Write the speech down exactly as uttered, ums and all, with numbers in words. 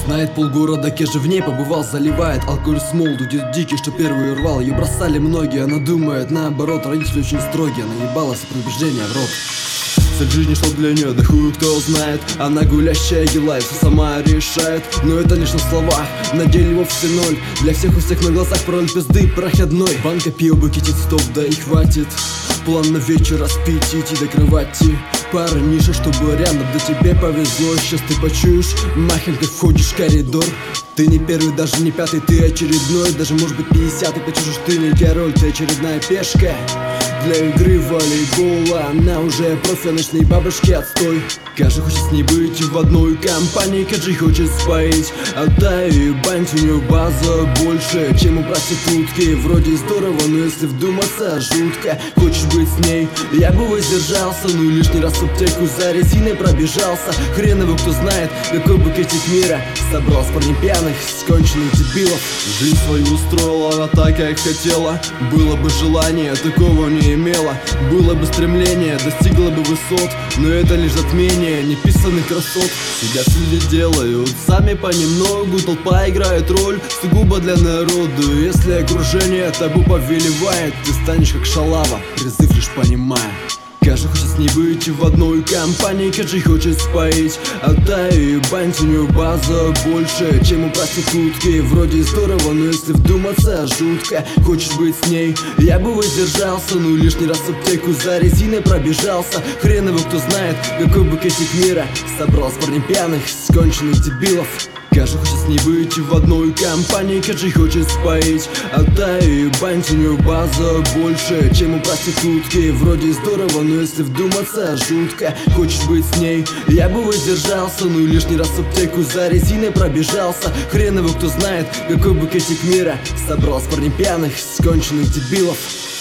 Знает полгорода, Кежи в ней побывал, заливает алкоголь смол. Дудит дикий, что первый рвал. Ее бросали многие, она думает наоборот. Родители очень строгие, она ебалась и предубеждения в рот. Цель жизни, что для нее, да хуй кто знает. Она гулящая елай, все сама решает. Но это лишь на словах, на деле вовсе ноль. Для всех у всех на глазах пароль пизды проходной. Банка пива, букетит стоп, да и хватит. План на вечер распить, идти до кровати. Пара ниша, чтобы рядом, да тебе повезло. Сейчас ты почуешь, махин, ты входишь в коридор. Ты не первый, даже не пятый, ты очередной. Даже может быть пятидесятый, почувствуешь, ты не король, ты очередная пешка. Для игры в волейбола она уже профи, ночные бабушки отстой. Каждый хочет с ней быть в одной компании, каждый хочет споить. Отдай ее банть, у нее база больше, чем у проститутки. Вроде здорово, но если вдуматься, жутко. Хочешь быть с ней, я бы воздержался. Ну и лишний раз в аптеку за резиной пробежался. Хрен его кто знает, какой букетик мира собрал с парней пьяных, сконченных дебилов. Жизнь свою устроила она так, как хотела. Было бы желание, такого не имела. Было бы стремление, достигла бы высот. Но это лишь затмение неписанных красот. Себя люди делают сами понемногу. Толпа играет роль сугубо для народу. Если окружение табу повелевает, ты станешь как шалава, призыв лишь понимая. Каждый хочет с ней быть в одной компании, каждый хочет споить. Отдай ее банть, у нее база больше, чем у проститутки. Вроде здорово, но если вдуматься, жутко. Хочешь быть с ней, я бы воздержался. Ну лишний раз в аптеку за резиной пробежался. Хрен его кто знает, какой букетик мира собрал с парней пьяных, сконченных дебилов. Каждый хочет с ней быть в одной компании, каждый хочет споить. Отдай ее банть, у нее база больше, чем у проститутки. Вроде здорово, но если вдуматься, жутко. Хочешь быть с ней, я бы воздержался. Ну и лишний раз в аптеку за резиной пробежался. Хрен его кто знает, какой букетик мира собрал с парней пьяных, сконченных дебилов.